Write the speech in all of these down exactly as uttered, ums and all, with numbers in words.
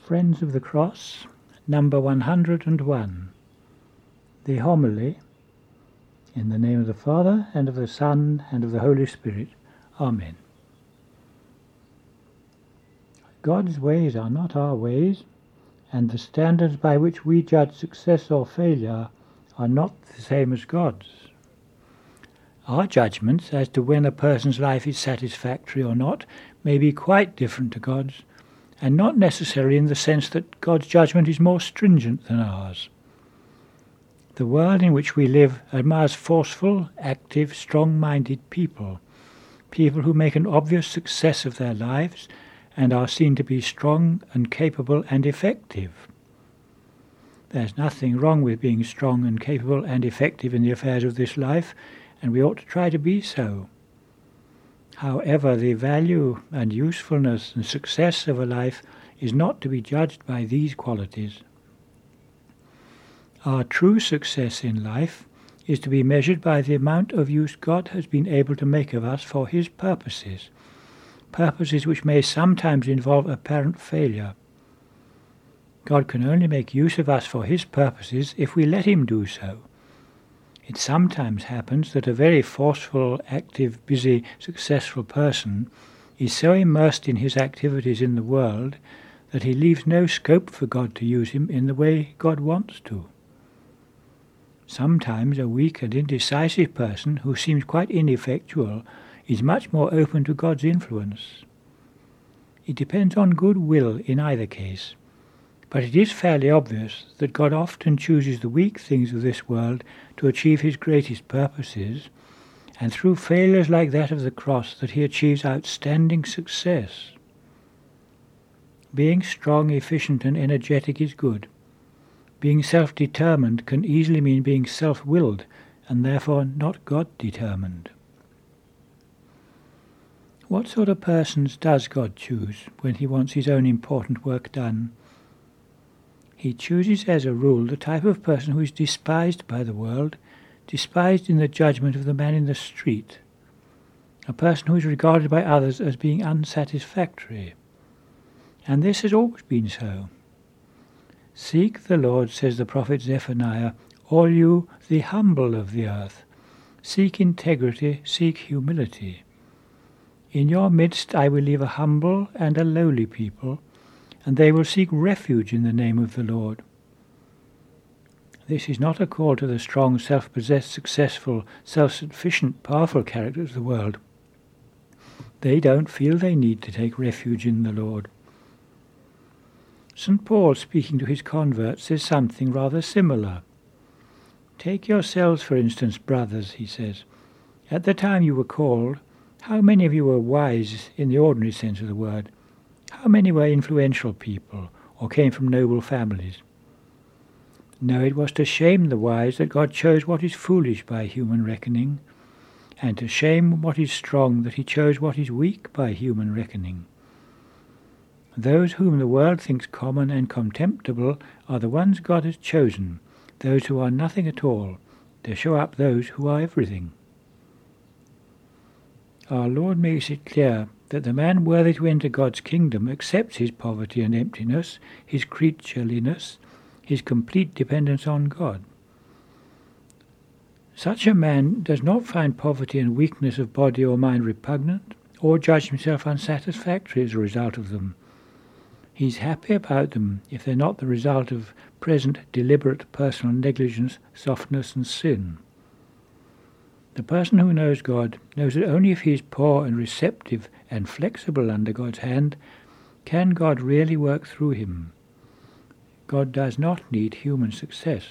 Friends of the Cross, number one hundred and one. The Homily. In the name of the Father, and of the Son, and of the Holy Spirit. Amen. God's ways are not our ways, and the standards by which we judge success or failure are not the same as God's. Our judgments as to when a person's life is satisfactory or not may be quite different to God's, and not necessarily in the sense that God's judgment is more stringent than ours. The world in which we live admires forceful, active, strong-minded people, people who make an obvious success of their lives and are seen to be strong and capable and effective. There's nothing wrong with being strong and capable and effective in the affairs of this life, and we ought to try to be so. However, the value and usefulness and success of a life is not to be judged by these qualities. Our true success in life is to be measured by the amount of use God has been able to make of us for his purposes, purposes which may sometimes involve apparent failure. God can only make use of us for his purposes if we let him do so. It sometimes happens that a very forceful, active, busy, successful person is so immersed in his activities in the world that he leaves no scope for God to use him in the way God wants to. Sometimes a weak and indecisive person who seems quite ineffectual is much more open to God's influence. It depends on good will in either case, but it is fairly obvious that God often chooses the weak things of this world to achieve his greatest purposes, and through failures like that of the cross that he achieves outstanding success. Being strong, efficient and energetic is good. Being self-determined can easily mean being self-willed, and therefore not God-determined. What sort of persons does God choose when he wants his own important work done? He chooses as a rule the type of person who is despised by the world, despised in the judgment of the man in the street, a person who is regarded by others as being unsatisfactory. And this has always been so. Seek the Lord, says the prophet Zephaniah, all you the humble of the earth. Seek integrity, seek humility. In your midst I will leave a humble and a lowly people, and they will seek refuge in the name of the Lord. This is not a call to the strong, self-possessed, successful, self-sufficient, powerful characters of the world. They don't feel they need to take refuge in the Lord. Saint Paul, speaking to his converts, says something rather similar. Take yourselves, for instance, brothers, he says. At the time you were called, how many of you were wise in the ordinary sense of the word? How many were influential people, or came from noble families? No, it was to shame the wise that God chose what is foolish by human reckoning, and to shame what is strong that he chose what is weak by human reckoning. Those whom the world thinks common and contemptible are the ones God has chosen, those who are nothing at all, to show up those who are everything. Our Lord makes it clear that the man worthy to enter God's kingdom accepts his poverty and emptiness, his creatureliness, his complete dependence on God. Such a man does not find poverty and weakness of body or mind repugnant, or judge himself unsatisfactory as a result of them. He is happy about them if they are not the result of present deliberate personal negligence, softness and sin. The person who knows God knows that only if he is poor and receptive and flexible under God's hand can God really work through him. God does not need human success.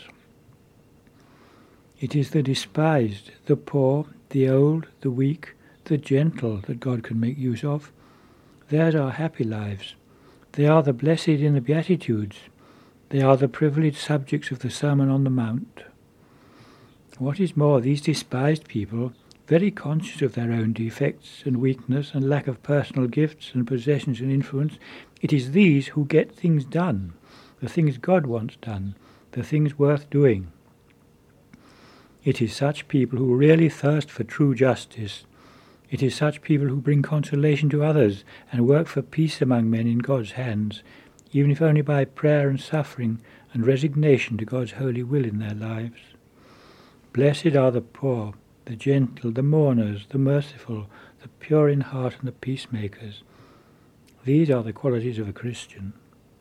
It is the despised, the poor, the old, the weak, the gentle that God can make use of. Theirs are happy lives. They are the blessed in the Beatitudes. They are the privileged subjects of the Sermon on the Mount. What is more, these despised people, very conscious of their own defects and weakness and lack of personal gifts and possessions and influence, it is these who get things done, the things God wants done, the things worth doing. It is such people who really thirst for true justice. It is such people who bring consolation to others and work for peace among men in God's hands, even if only by prayer and suffering and resignation to God's holy will in their lives. Blessed are the poor, the gentle, the mourners, the merciful, the pure in heart and the peacemakers. These are the qualities of a Christian.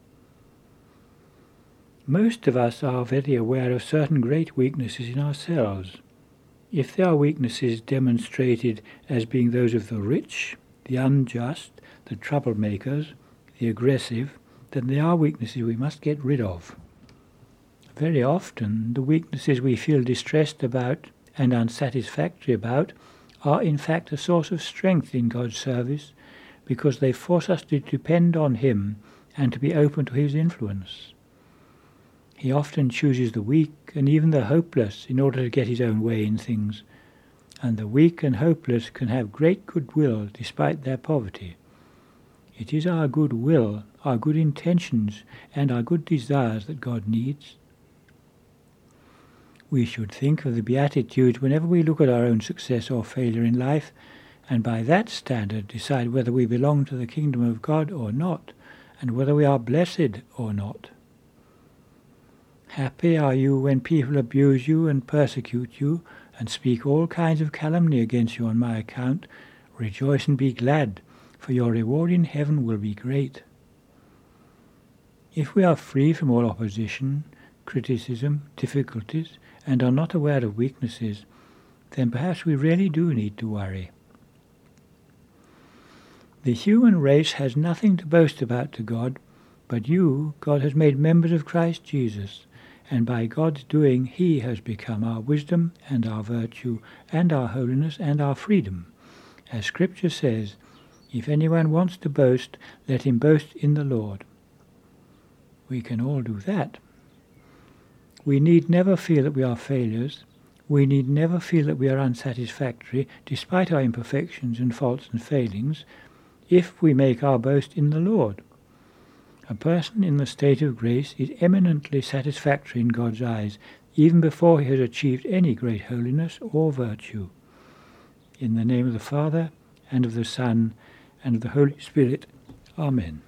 Most of us are very aware of certain great weaknesses in ourselves. If they are weaknesses demonstrated as being those of the rich, the unjust, the troublemakers, the aggressive, then they are weaknesses we must get rid of. Very often, the weaknesses we feel distressed about and unsatisfactory about are in fact a source of strength in God's service, because they force us to depend on Him and to be open to His influence. He often chooses the weak and even the hopeless in order to get His own way in things, and the weak and hopeless can have great goodwill despite their poverty. It is our good will, our good intentions, and our good desires that God needs. We should think of the Beatitudes whenever we look at our own success or failure in life, and by that standard decide whether we belong to the kingdom of God or not, and whether we are blessed or not. Happy are you when people abuse you and persecute you, and speak all kinds of calumny against you on my account. Rejoice and be glad, for your reward in heaven will be great. If we are free from all opposition, criticism, difficulties, and are not aware of weaknesses, then perhaps we really do need to worry. The human race has nothing to boast about to God, but you, God has made members of Christ Jesus, and by God's doing He has become our wisdom and our virtue and our holiness and our freedom. As Scripture says, if anyone wants to boast, let him boast in the Lord. We can all do that. We need never feel that we are failures. We need never feel that we are unsatisfactory, despite our imperfections and faults and failings, if we make our boast in the Lord. A person in the state of grace is eminently satisfactory in God's eyes, even before he has achieved any great holiness or virtue. In the name of the Father, and of the Son, and of the Holy Spirit. Amen.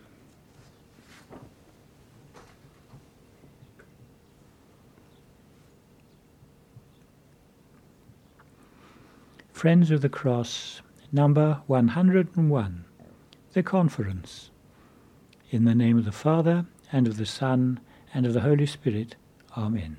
Friends of the Cross, number one hundred and one, the Conference. In the name of the Father, and of the Son, and of the Holy Spirit. Amen.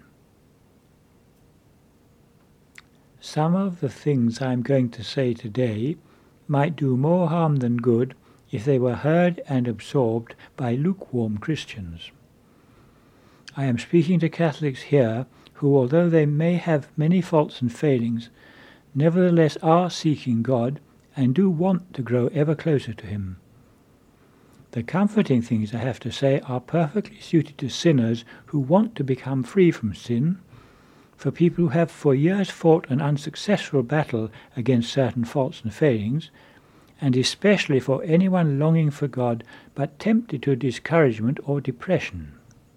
Some of the things I am going to say today might do more harm than good if they were heard and absorbed by lukewarm Christians. I am speaking to Catholics here who, although they may have many faults and failings, nevertheless are seeking God and do want to grow ever closer to Him. The comforting things I have to say are perfectly suited to sinners who want to become free from sin, for people who have for years fought an unsuccessful battle against certain faults and failings, and especially for anyone longing for God but tempted to discouragement or depression.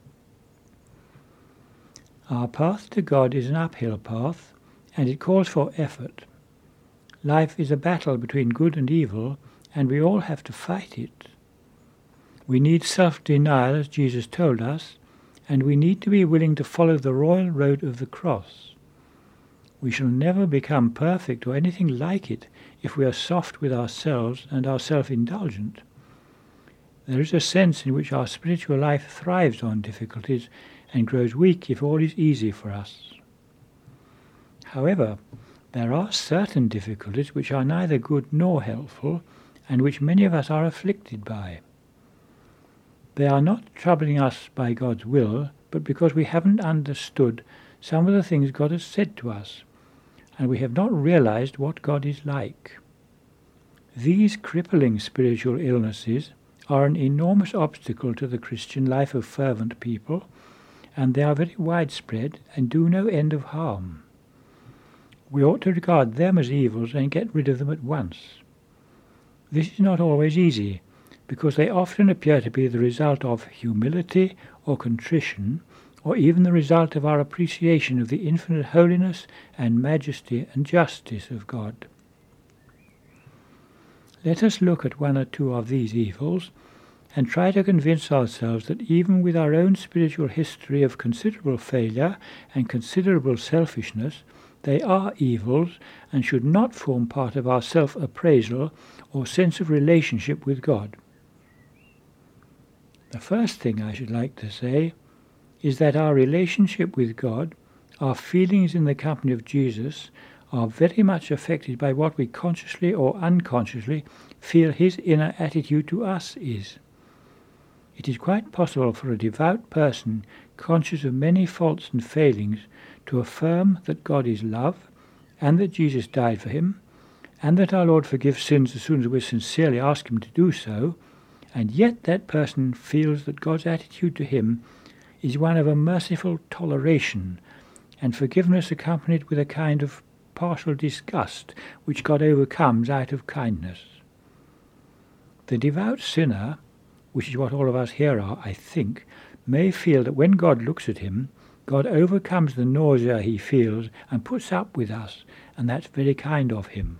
Our path to God is an uphill path, and it calls for effort. Life is a battle between good and evil, and we all have to fight it. We need self-denial, as Jesus told us, and we need to be willing to follow the royal road of the cross. We shall never become perfect or anything like it if we are soft with ourselves and are self-indulgent. There is a sense in which our spiritual life thrives on difficulties and grows weak if all is easy for us. However, there are certain difficulties which are neither good nor helpful, and which many of us are afflicted by. They are not troubling us by God's will, but because we haven't understood some of the things God has said to us, and we have not realized what God is like. These crippling spiritual illnesses are an enormous obstacle to the Christian life of fervent people, and they are very widespread and do no end of harm. We ought to regard them as evils and get rid of them at once. This is not always easy, because they often appear to be the result of humility or contrition, or even the result of our appreciation of the infinite holiness and majesty and justice of God. Let us look at one or two of these evils, and try to convince ourselves that even with our own spiritual history of considerable failure and considerable selfishness, they are evils and should not form part of our self-appraisal or sense of relationship with God. The first thing I should like to say is that our relationship with God, our feelings in the company of Jesus, are very much affected by what we consciously or unconsciously feel his inner attitude to us is. It is quite possible for a devout person, conscious of many faults and failings, to affirm that God is love, and that Jesus died for him, and that our Lord forgives sins as soon as we sincerely ask him to do so, and yet that person feels that God's attitude to him is one of a merciful toleration, and forgiveness accompanied with a kind of partial disgust which God overcomes out of kindness. The devout sinner, which is what all of us here are, I think, may feel that when God looks at him, God overcomes the nausea he feels and puts up with us, and that's very kind of him.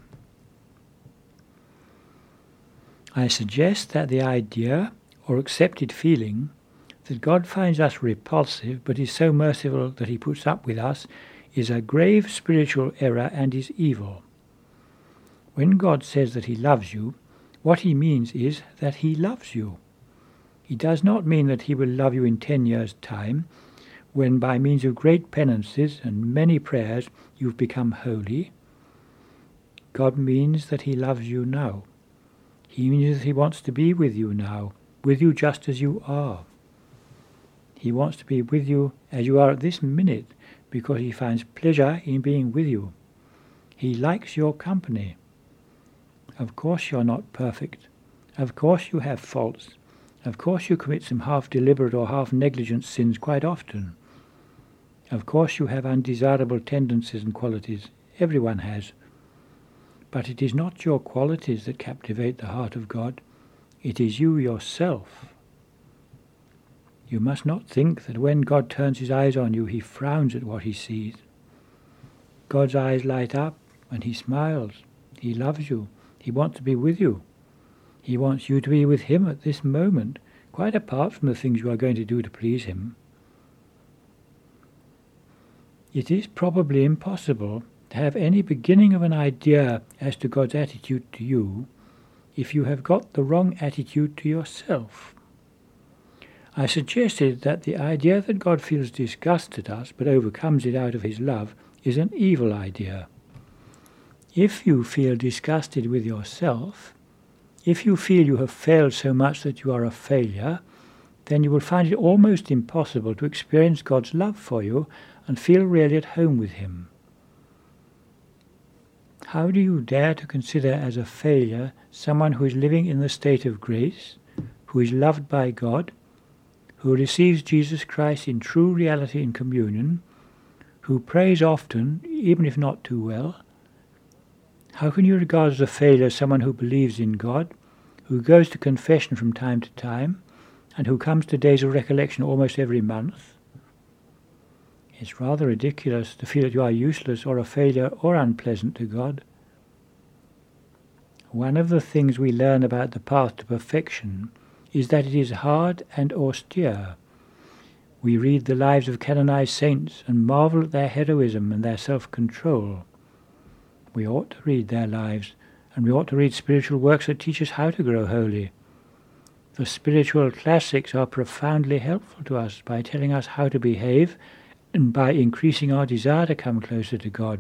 I suggest that the idea, or accepted feeling, that God finds us repulsive but is so merciful that he puts up with us is a grave spiritual error and is evil. When God says that he loves you, what he means is that he loves you. He does not mean that he will love you in ten years' time, when by means of great penances and many prayers you've become holy. God means that he loves you now. He means that he wants to be with you now, with you just as you are. He wants to be with you as you are at this minute, because he finds pleasure in being with you. He likes your company. Of course you're not perfect. Of course you have faults. Of course you commit some half-deliberate or half-negligent sins quite often. Of course you have undesirable tendencies and qualities. Everyone has. But it is not your qualities that captivate the heart of God. It is you yourself. You must not think that when God turns his eyes on you, he frowns at what he sees. God's eyes light up and he smiles. He loves you. He wants to be with you. He wants you to be with him at this moment, quite apart from the things you are going to do to please him. It is probably impossible to have any beginning of an idea as to God's attitude to you if you have got the wrong attitude to yourself. I suggested that the idea that God feels disgust at us but overcomes it out of his love is an evil idea. If you feel disgusted with yourself, if you feel you have failed so much that you are a failure, then you will find it almost impossible to experience God's love for you and feel really at home with him. How do you dare to consider as a failure someone who is living in the state of grace, who is loved by God, who receives Jesus Christ in true reality in communion, who prays often, even if not too well? How can you regard as a failure someone who believes in God, who goes to confession from time to time, and who comes to days of recollection almost every month? It's rather ridiculous to feel that you are useless or a failure or unpleasant to God. One of the things we learn about the path to perfection is that it is hard and austere. We read the lives of canonized saints and marvel at their heroism and their self-control. We ought to read their lives, and we ought to read spiritual works that teach us how to grow holy. The spiritual classics are profoundly helpful to us by telling us how to behave and by increasing our desire to come closer to God.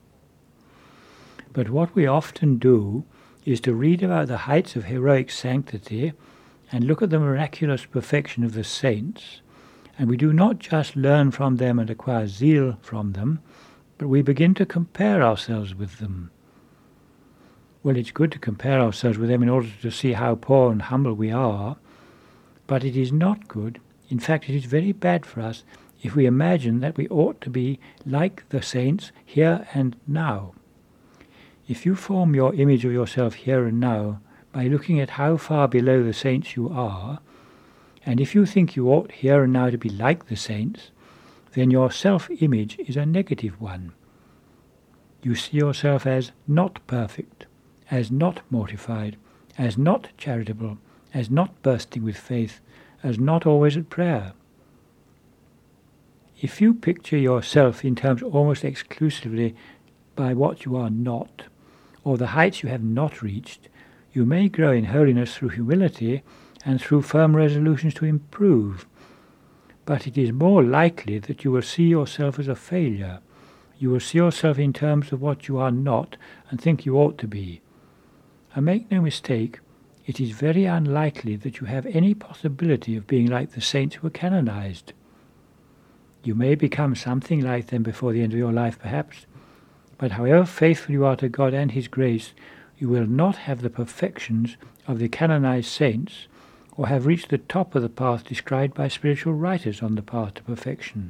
But what we often do is to read about the heights of heroic sanctity and look at the miraculous perfection of the saints, and we do not just learn from them and acquire zeal from them, but we begin to compare ourselves with them. Well, it's good to compare ourselves with them in order to see how poor and humble we are, but it is not good, in fact it is very bad for us, if we imagine that we ought to be like the saints here and now. If you form your image of yourself here and now by looking at how far below the saints you are, and if you think you ought here and now to be like the saints, then your self-image is a negative one. You see yourself as not perfect, as not mortified, as not charitable, as not bursting with faith, as not always at prayer. If you picture yourself in terms almost exclusively by what you are not, or the heights you have not reached, you may grow in holiness through humility and through firm resolutions to improve. But it is more likely that you will see yourself as a failure. You will see yourself in terms of what you are not and think you ought to be. And make no mistake, it is very unlikely that you have any possibility of being like the saints who were canonized. You may become something like them before the end of your life, perhaps, but however faithful you are to God and His grace, you will not have the perfections of the canonized saints, or have reached the top of the path described by spiritual writers on the path to perfection.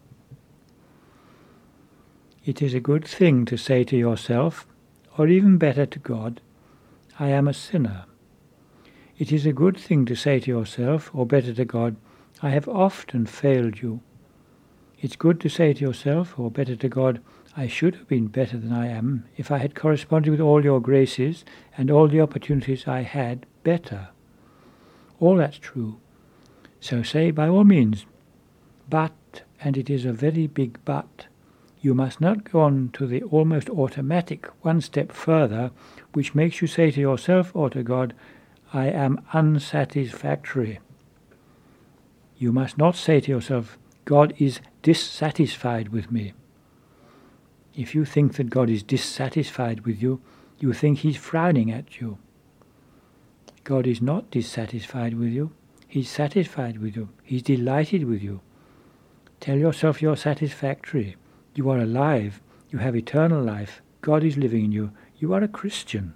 It is a good thing to say to yourself, or even better to God, I am a sinner. It is a good thing to say to yourself, or better to God, I have often failed you. It's good to say to yourself, or better to God, I should have been better than I am if I had corresponded with all your graces and all the opportunities I had better. All that's true. So say by all means, but, and it is a very big but, you must not go on to the almost automatic one step further, which makes you say to yourself or to God, I am unsatisfactory. You must not say to yourself, God is dissatisfied with me. If you think that God is dissatisfied with you, you think He's frowning at you. God is not dissatisfied with you. He's satisfied with you. He's delighted with you. Tell yourself you're satisfactory. You are alive. You have eternal life. God is living in you. You are a Christian.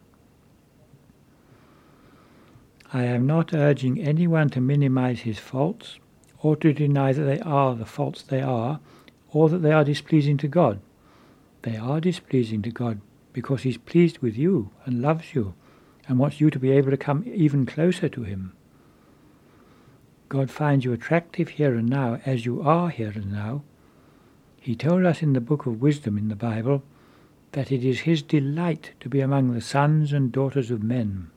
I am not urging anyone to minimize his faults, or to deny that they are the faults they are, or that they are displeasing to God. They are displeasing to God because He's pleased with you and loves you and wants you to be able to come even closer to Him. God finds you attractive here and now as you are here and now. He told us in the book of wisdom in the Bible that it is His delight to be among the sons and daughters of men.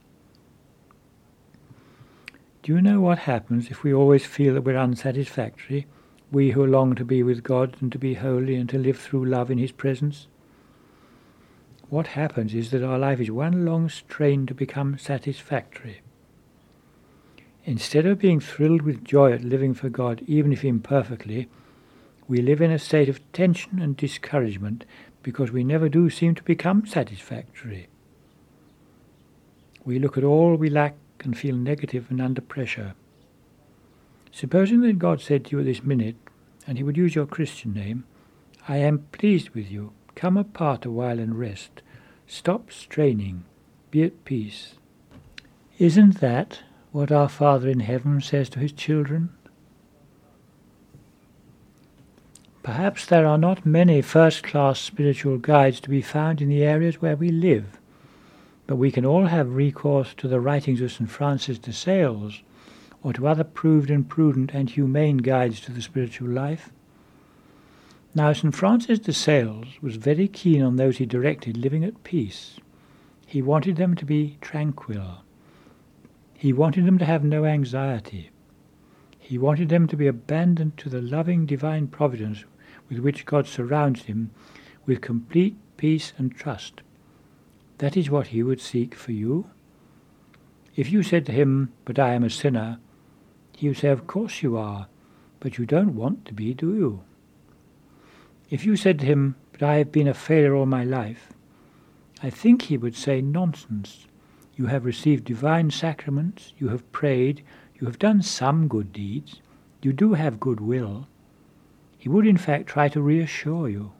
Do you know what happens if we always feel that we're unsatisfactory, we who long to be with God and to be holy and to live through love in His presence? What happens is that our life is one long strain to become satisfactory. Instead of being thrilled with joy at living for God, even if imperfectly, we live in a state of tension and discouragement because we never do seem to become satisfactory. We look at all we lack and feel negative and under pressure. Supposing that God said to you at this minute, and He would use your Christian name, I am pleased with you, come apart a while and rest, stop straining, be at peace. Isn't that what our Father in heaven says to His children? Perhaps there are not many first-class spiritual guides to be found in the areas where we live, but we can all have recourse to the writings of Saint Francis de Sales, or to other proved and prudent and humane guides to the spiritual life. Now, Saint Francis de Sales was very keen on those he directed living at peace. He wanted them to be tranquil. He wanted them to have no anxiety. He wanted them to be abandoned to the loving divine providence with which God surrounds him with complete peace and trust. That is what he would seek for you. If you said to him, but I am a sinner, he would say, of course you are, but you don't want to be, do you? If you said to him, but I have been a failure all my life, I think he would say, nonsense. You have received divine sacraments, you have prayed, you have done some good deeds, you do have good will. He would in fact try to reassure you.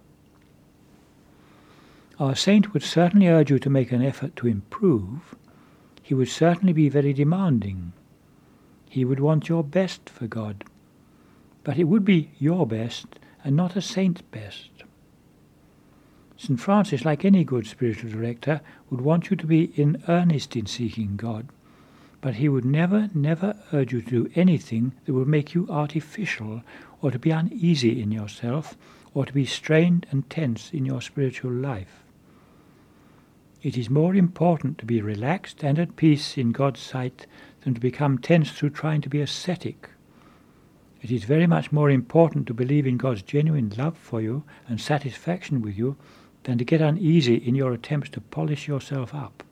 Our saint would certainly urge you to make an effort to improve. He would certainly be very demanding. He would want your best for God. But it would be your best and not a saint's best. Saint Francis, like any good spiritual director, would want you to be in earnest in seeking God. But he would never, never urge you to do anything that would make you artificial, or to be uneasy in yourself, or to be strained and tense in your spiritual life. It is more important to be relaxed and at peace in God's sight than to become tense through trying to be ascetic. It is very much more important to believe in God's genuine love for you and satisfaction with you than to get uneasy in your attempts to polish yourself up.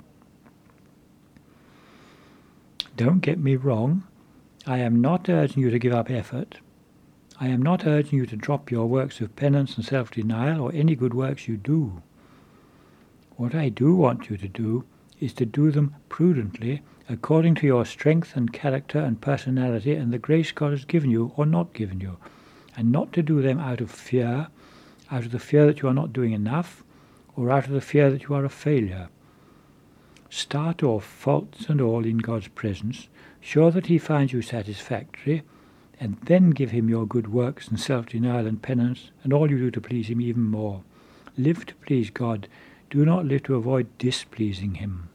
Don't get me wrong. I am not urging you to give up effort. I am not urging you to drop your works of penance and self-denial or any good works you do. What I do want you to do is to do them prudently, according to your strength and character and personality and the grace God has given you or not given you, and not to do them out of fear, out of the fear that you are not doing enough, or out of the fear that you are a failure. Start off, faults and all, in God's presence, sure that he finds you satisfactory, and then give him your good works and self-denial and penance, and all you do to please him even more. Live to please God. Do not live to avoid displeasing him.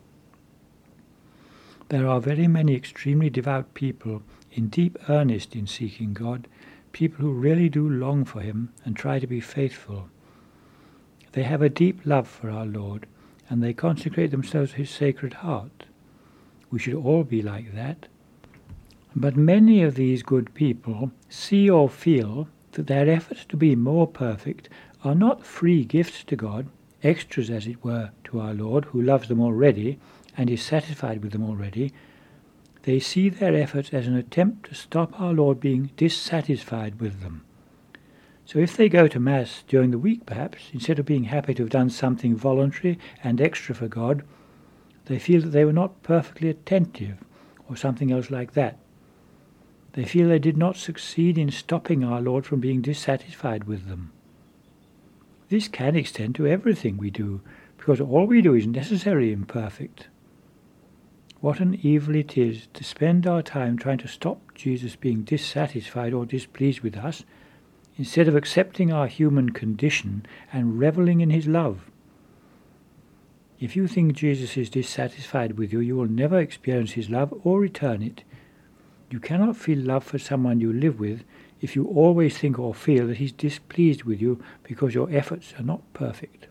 There are very many extremely devout people in deep earnest in seeking God, people who really do long for him and try to be faithful. They have a deep love for our Lord, and they consecrate themselves to his sacred heart. We should all be like that. But many of these good people see or feel that their efforts to be more perfect are not free gifts to God, extras as it were to our Lord, who loves them already and is satisfied with them already. They see their efforts as an attempt to stop our Lord being dissatisfied with them. So if they go to Mass during the week perhaps, instead of being happy to have done something voluntary and extra for God, they feel that they were not perfectly attentive, or something else like that. They feel they did not succeed in stopping our Lord from being dissatisfied with them. This can extend to everything we do, because all we do is necessarily imperfect. What an evil it is to spend our time trying to stop Jesus being dissatisfied or displeased with us, instead of accepting our human condition and reveling in his love. If you think Jesus is dissatisfied with you, you will never experience his love or return it. You cannot feel love for someone you live with if you always think or feel that he's displeased with you because your efforts are not perfect.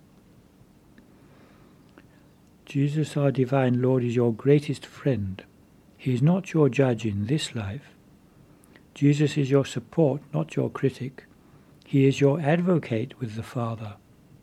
Jesus, our divine Lord, is your greatest friend. He is not your judge in this life. Jesus is your support, not your critic. He is your advocate with the Father.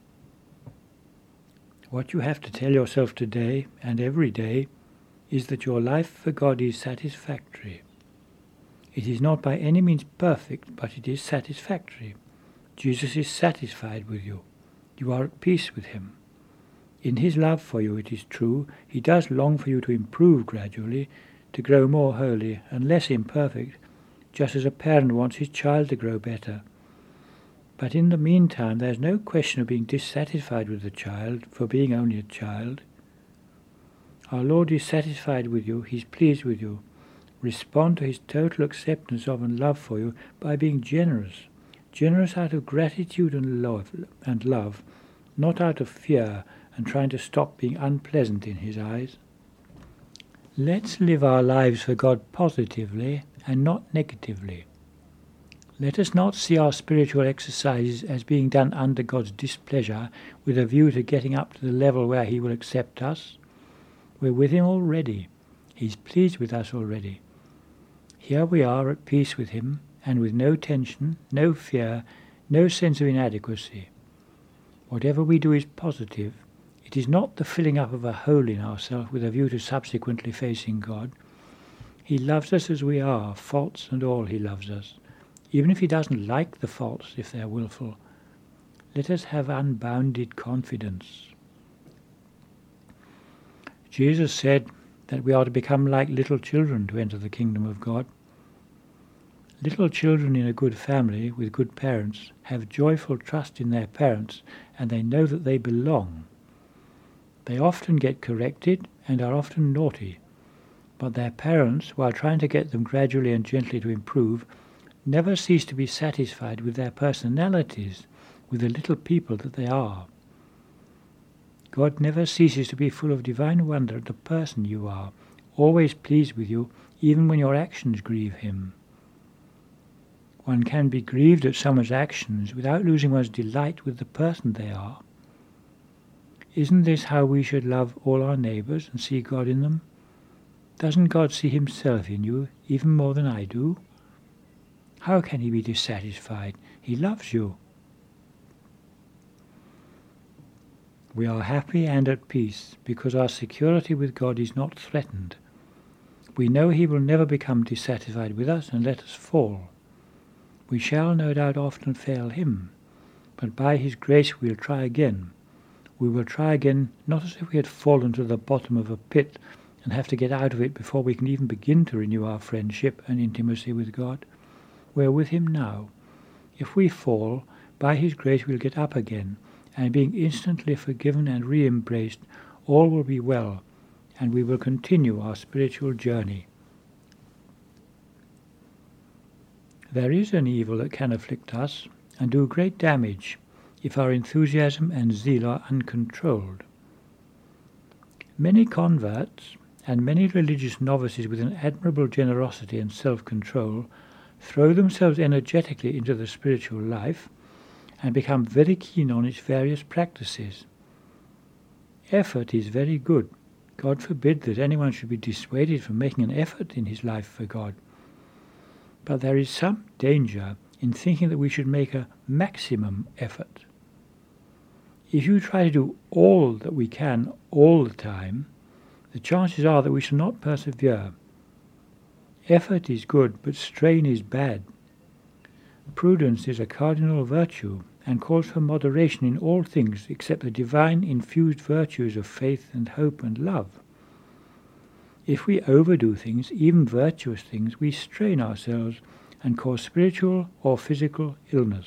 What you have to tell yourself today and every day is that your life for God is satisfactory. It is not by any means perfect, but it is satisfactory. Jesus is satisfied with you. You are at peace with him. In his love for you, it is true, he does long for you to improve gradually, to grow more holy and less imperfect, just as a parent wants his child to grow better. But in the meantime, there is no question of being dissatisfied with the child for being only a child. Our Lord is satisfied with you, he is pleased with you. Respond to his total acceptance of and love for you by being generous, generous out of gratitude and love, and love, not out of fear and trying to stop being unpleasant in his eyes. Let's live our lives for God positively and not negatively. Let us not see our spiritual exercises as being done under God's displeasure with a view to getting up to the level where he will accept us. We're with him already. He's pleased with us already. Here we are at peace with him, and with no tension, no fear, no sense of inadequacy. Whatever we do is positive. It is not the filling up of a hole in ourselves with a view to subsequently facing God. He loves us as we are, faults and all he loves us. Even if he doesn't like the faults, if they're willful. Let us have unbounded confidence. Jesus said that we are to become like little children to enter the kingdom of God. Little children in a good family with good parents have joyful trust in their parents, and they know that they belong. They often get corrected and are often naughty, but their parents, while trying to get them gradually and gently to improve, never cease to be satisfied with their personalities, with the little people that they are. God never ceases to be full of divine wonder at the person you are, always pleased with you, even when your actions grieve him. One can be grieved at someone's actions without losing one's delight with the person they are. Isn't this how we should love all our neighbours and see God in them? Doesn't God see himself in you even more than I do? How can he be dissatisfied? He loves you. We are happy and at peace because our security with God is not threatened. We know he will never become dissatisfied with us and let us fall. We shall no doubt often fail him, but by his grace we'll try again. We will try again not as if we had fallen to the bottom of a pit and have to get out of it before we can even begin to renew our friendship and intimacy with God. We're with him now. If we fall, by his grace we'll get up again, and being instantly forgiven and re-embraced, all will be well, and we will continue our spiritual journey. There is an evil that can afflict us and do great damage if our enthusiasm and zeal are uncontrolled. Many converts and many religious novices with an admirable generosity and self-control throw themselves energetically into the spiritual life and become very keen on its various practices. Effort is very good. God forbid that anyone should be dissuaded from making an effort in his life for God. But there is some danger in thinking that we should make a maximum effort. If you try to do all that we can all the time, the chances are that we shall not persevere. Effort is good, but strain is bad. Prudence is a cardinal virtue, and calls for moderation in all things except the divine infused virtues of faith and hope and love. If we overdo things, even virtuous things, we strain ourselves and cause spiritual or physical illness.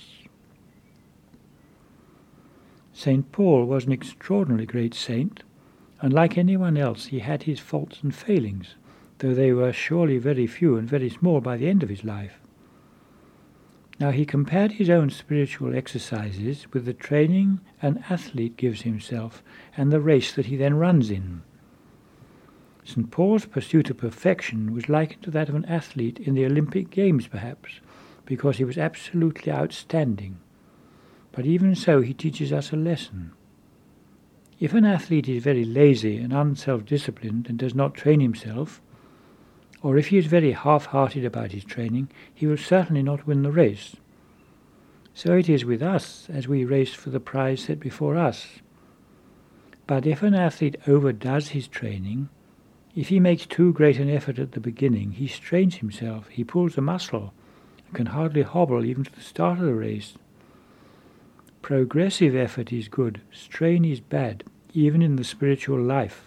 Saint Paul was an extraordinarily great saint, and like anyone else he had his faults and failings, though they were surely very few and very small by the end of his life. Now he compared his own spiritual exercises with the training an athlete gives himself and the race that he then runs in. Saint Paul's pursuit of perfection was likened to that of an athlete in the Olympic Games, perhaps, because he was absolutely outstanding. But even so he teaches us a lesson. If an athlete is very lazy and unself-disciplined and does not train himself, or if he is very half-hearted about his training, he will certainly not win the race. So it is with us as we race for the prize set before us. But if an athlete overdoes his training, if he makes too great an effort at the beginning, he strains himself, he pulls a muscle, and can hardly hobble even to the start of the race. Progressive effort is good, strain is bad, even in the spiritual life.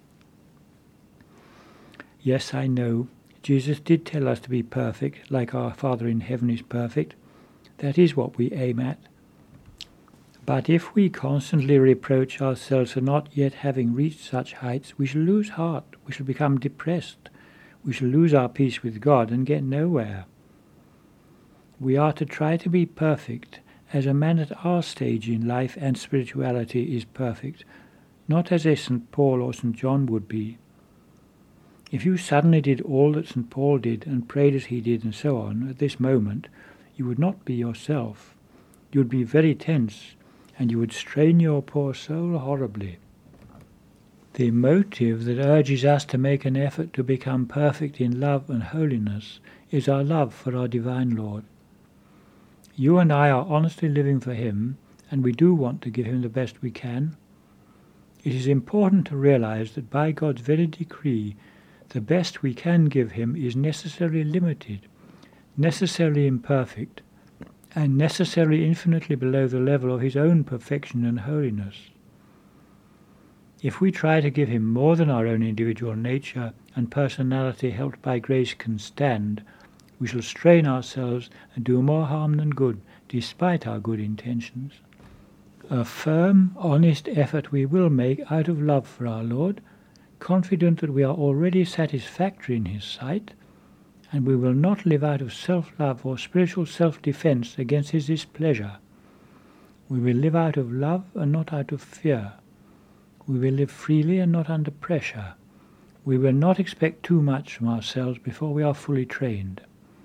Yes, I know, Jesus did tell us to be perfect, like our Father in heaven is perfect. That is what we aim at. But if we constantly reproach ourselves for not yet having reached such heights, we shall lose heart, we shall become depressed, we shall lose our peace with God and get nowhere. We are to try to be perfect as a man at our stage in life and spirituality is perfect, not as a Saint Paul or Saint John would be. If you suddenly did all that Saint Paul did and prayed as he did and so on at this moment, you would not be yourself. You would be very tense, and you would strain your poor soul horribly. The motive that urges us to make an effort to become perfect in love and holiness is our love for our divine Lord. You and I are honestly living for him, and we do want to give him the best we can. It is important to realize that by God's very decree, the best we can give him is necessarily limited, necessarily imperfect, and necessarily infinitely below the level of his own perfection and holiness. If we try to give him more than our own individual nature and personality helped by grace can stand, we shall strain ourselves and do more harm than good, despite our good intentions. A firm, honest effort we will make out of love for our Lord, confident that we are already satisfactory in his sight, and we will not live out of self-love or spiritual self-defense against his displeasure. We will live out of love and not out of fear. We will live freely and not under pressure. We will not expect too much from ourselves before we are fully trained.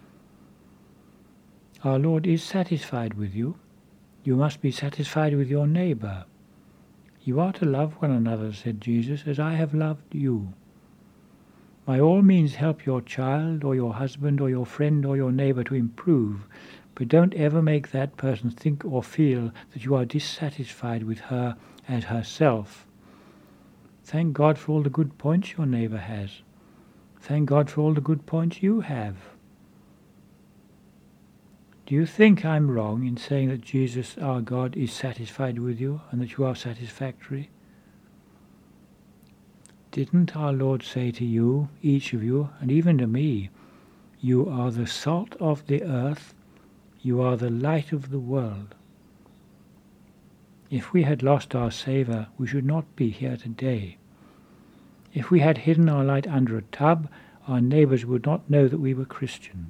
Our Lord is satisfied with you. You must be satisfied with your neighbour. You are to love one another, said Jesus, as I have loved you. By all means help your child or your husband or your friend or your neighbour to improve, but don't ever make that person think or feel that you are dissatisfied with her as herself. Thank God for all the good points your neighbour has. Thank God for all the good points you have. Do you think I'm wrong in saying that Jesus, our God, is satisfied with you and that you are satisfactory? Didn't our Lord say to you, each of you, and even to me, you are the salt of the earth, you are the light of the world? If we had lost our savour, we should not be here today. If we had hidden our light under a tub, our neighbours would not know that we were Christians.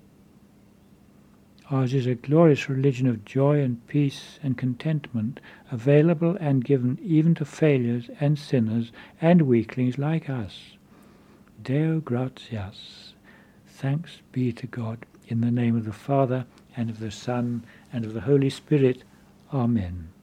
Ours is a glorious religion of joy and peace and contentment, available and given even to failures and sinners and weaklings like us. Deo gratias. Thanks be to God, in the name of the Father, and of the Son, and of the Holy Spirit. Amen.